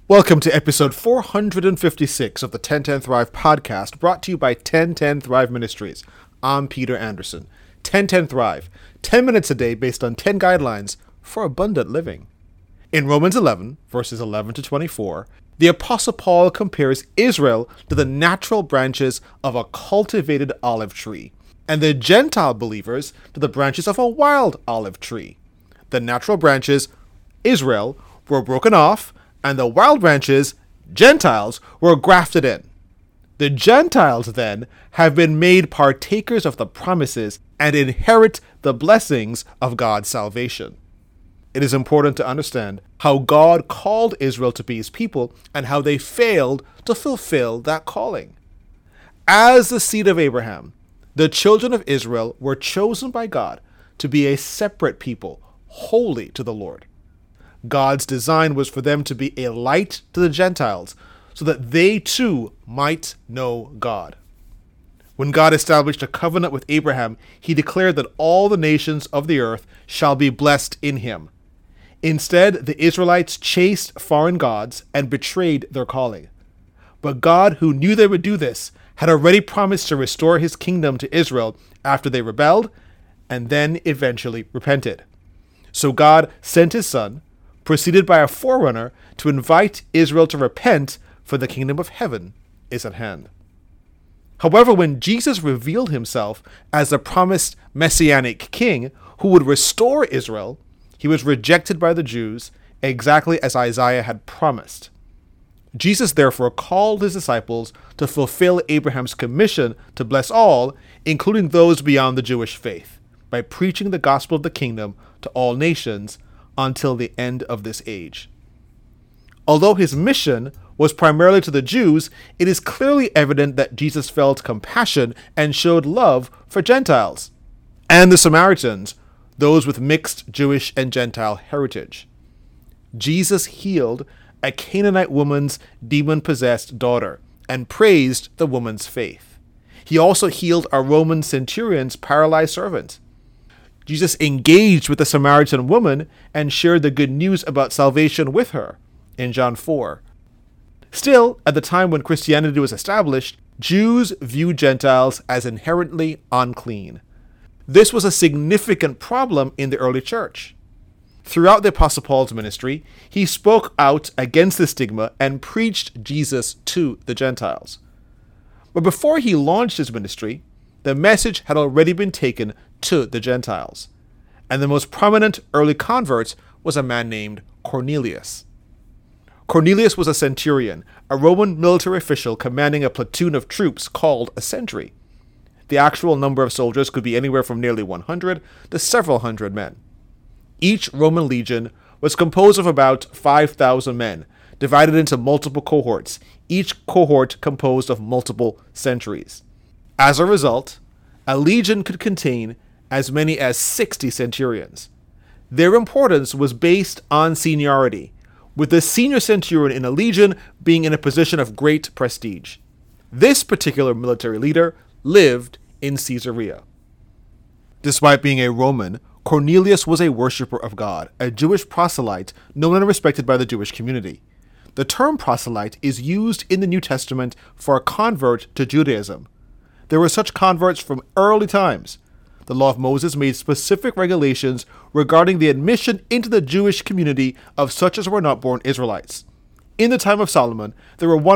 Welcome to episode 456 of the 1010 Thrive podcast, brought to you by 1010 Thrive Ministries. I'm Peter Anderson. 1010 Thrive, 10 minutes a day based on 10 guidelines for abundant living. In Romans 11, verses 11 to 24, the Apostle Paul compares Israel to the natural branches of a cultivated olive tree, and the Gentile believers to the branches of a wild olive tree. The natural branches, Israel, were broken off, and the wild branches, Gentiles, were grafted in. The Gentiles, then, have been made partakers of the promises and inherit the blessings of God's salvation. It is important to understand how God called Israel to be his people and how they failed to fulfill that calling. As the seed of Abraham, the children of Israel were chosen by God to be a separate people, holy to the Lord. God's design was for them to be a light to the Gentiles, so that they too might know God. When God established a covenant with Abraham, he declared that all the nations of the earth shall be blessed in him. Instead, the Israelites chased foreign gods and betrayed their calling. But God, who knew they would do this, had already promised to restore his kingdom to Israel after they rebelled and then eventually repented. So God sent his son, preceded by a forerunner, to invite Israel to repent, for the kingdom of heaven is at hand. However, when Jesus revealed himself as the promised messianic king who would restore Israel, he was rejected by the Jews, exactly as Isaiah had promised. Jesus therefore called his disciples to fulfill Abraham's commission to bless all, including those beyond the Jewish faith, by preaching the gospel of the kingdom to all nations until the end of this age. Although his mission was primarily to the Jews, it is clearly evident that Jesus felt compassion and showed love for Gentiles and the Samaritans, those with mixed Jewish and Gentile heritage. Jesus healed a Canaanite woman's demon-possessed daughter and praised the woman's faith. He also healed a Roman centurion's paralyzed servant. Jesus engaged with the Samaritan woman and shared the good news about salvation with her in John 4. Still, at the time when Christianity was established, Jews viewed Gentiles as inherently unclean. This was a significant problem in the early church. Throughout the Apostle Paul's ministry, he spoke out against the stigma and preached Jesus to the Gentiles. But before he launched his ministry, the message had already been taken to the Gentiles, and the most prominent early convert was a man named Cornelius. Cornelius was a centurion, a Roman military official commanding a platoon of troops called a century. The actual number of soldiers could be anywhere from nearly 100 to several hundred men. Each Roman legion was composed of about 5,000 men, divided into multiple cohorts, each cohort composed of multiple centuries. As a result, a legion could contain as many as 60 centurions. Their importance was based on seniority, with the senior centurion in a legion being in a position of great prestige. This particular military leader lived in Caesarea. Despite being a Roman, Cornelius was a worshiper of God, a Jewish proselyte known and respected by the Jewish community. The term proselyte is used in the New Testament for a convert to Judaism. There were such converts from early times. The law of Moses made specific regulations regarding the admission into the Jewish community of such as were not born Israelites. In the time of Solomon, there were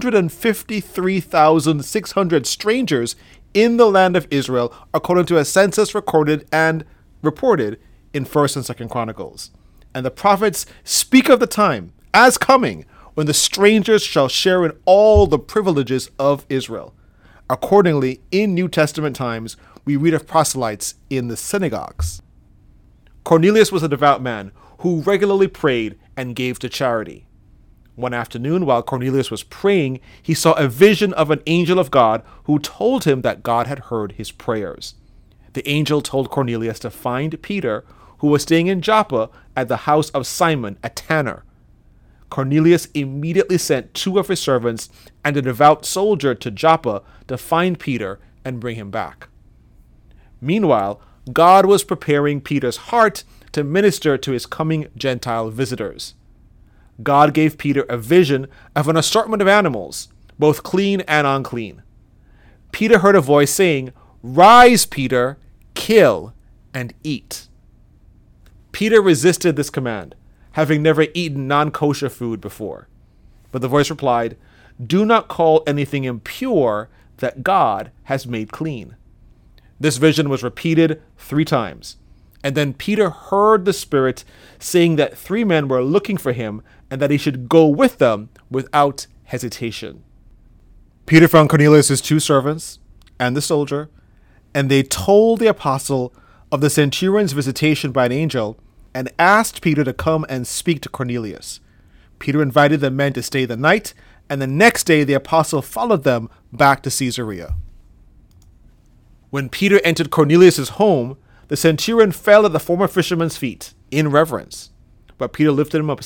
153,600 strangers in the land of Israel, according to a census recorded and reported in 1st and 2nd Chronicles. And the prophets speak of the time as coming when the strangers shall share in all the privileges of Israel. Accordingly, in New Testament times, we read of proselytes in the synagogues. Cornelius was a devout man who regularly prayed and gave to charity. One afternoon, while Cornelius was praying, he saw a vision of an angel of God who told him that God had heard his prayers. The angel told Cornelius to find Peter, who was staying in Joppa at the house of Simon, a tanner. Cornelius immediately sent 2 of his servants and a devout soldier to Joppa to find Peter and bring him back. Meanwhile, God was preparing Peter's heart to minister to his coming Gentile visitors. God gave Peter a vision of an assortment of animals, both clean and unclean. Peter heard a voice saying, "Rise, Peter, kill and eat." Peter resisted this command, having never eaten non-kosher food before. But the voice replied, "Do not call anything impure that God has made clean." This vision was repeated 3 times. And then Peter heard the Spirit saying that 3 men were looking for him and that he should go with them without hesitation. Peter found Cornelius' 2 servants and the soldier, and they told the apostle of the centurion's visitation by an angel and asked Peter to come and speak to Cornelius. Peter invited the men to stay the night, and the next day the apostle followed them back to Caesarea. When Peter entered Cornelius' home, the centurion fell at the former fisherman's feet in reverence. But Peter lifted him up,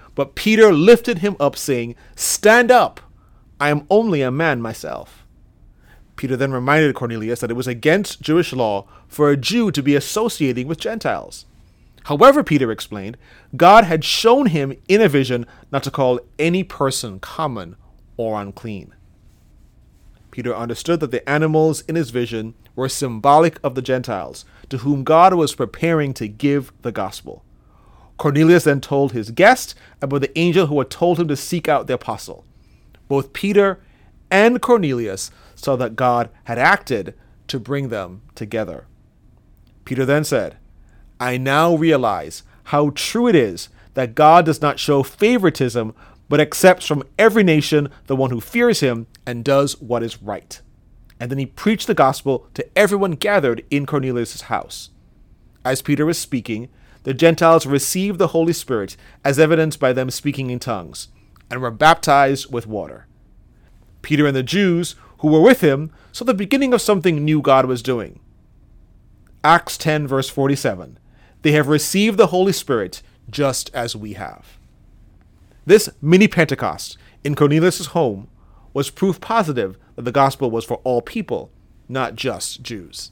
saying, "Stand up! I am only a man myself." Peter then reminded Cornelius that it was against Jewish law for a Jew to be associating with Gentiles. However, Peter explained, God had shown him in a vision not to call any person common or unclean. Peter understood that the animals in his vision were symbolic of the Gentiles, to whom God was preparing to give the gospel. Cornelius then told his guest about the angel who had told him to seek out the apostle. Both Peter and Cornelius saw that God had acted to bring them together. Peter then said, "I now realize how true it is that God does not show favoritism, but accepts from every nation the one who fears him and does what is right." And then he preached the gospel to everyone gathered in Cornelius' house. As Peter was speaking, the Gentiles received the Holy Spirit, as evidenced by them speaking in tongues, and were baptized with water. Peter and the Jews who were with him saw the beginning of something new God was doing. Acts 10 verse 47. They have received the Holy Spirit just as we have. This mini Pentecost in Cornelius' home was proof positive that the gospel was for all people, not just Jews.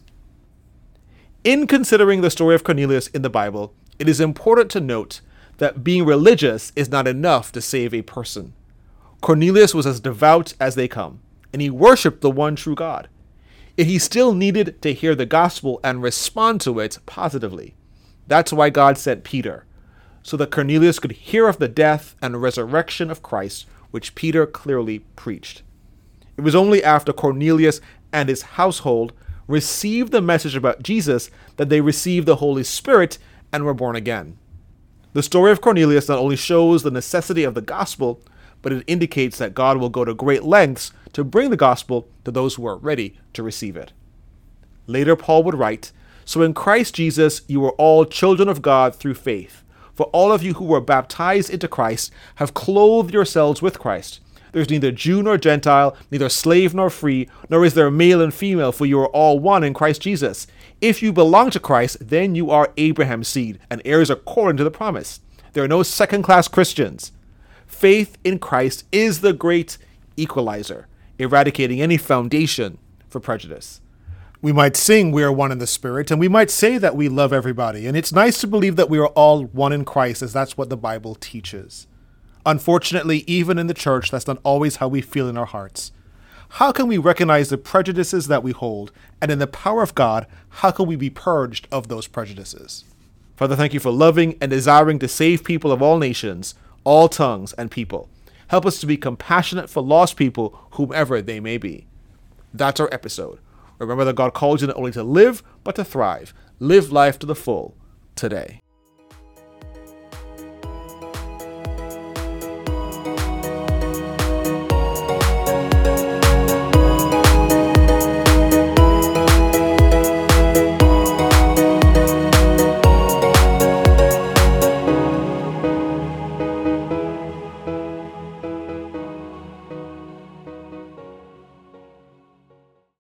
In considering the story of Cornelius in the Bible, it is important to note that being religious is not enough to save a person. Cornelius was as devout as they come, and he worshipped the one true God. Yet he still needed to hear the gospel and respond to it positively. That's why God sent Peter, so that Cornelius could hear of the death and resurrection of Christ, which Peter clearly preached. It was only after Cornelius and his household received the message about Jesus that they received the Holy Spirit and were born again. The story of Cornelius not only shows the necessity of the gospel, but it indicates that God will go to great lengths to bring the gospel to those who are ready to receive it. Later, Paul would write, "So in Christ Jesus you are all children of God through faith. For all of you who were baptized into Christ have clothed yourselves with Christ. There is neither Jew nor Gentile, neither slave nor free, nor is there male and female, for you are all one in Christ Jesus. If you belong to Christ, then you are Abraham's seed and heirs according to the promise. There are no second-class Christians. Faith in Christ is the great equalizer, eradicating any foundation for prejudice." We might sing we are one in the Spirit, and we might say that we love everybody, and it's nice to believe that we are all one in Christ, as that's what the Bible teaches. Unfortunately, even in the church, that's not always how we feel in our hearts. How can we recognize the prejudices that we hold, and in the power of God, how can we be purged of those prejudices? Father, thank you for loving and desiring to save people of all nations, all tongues and people. Help us to be compassionate for lost people, whomever they may be. That's our episode. Remember that God calls you not only to live, but to thrive. Live life to the full today.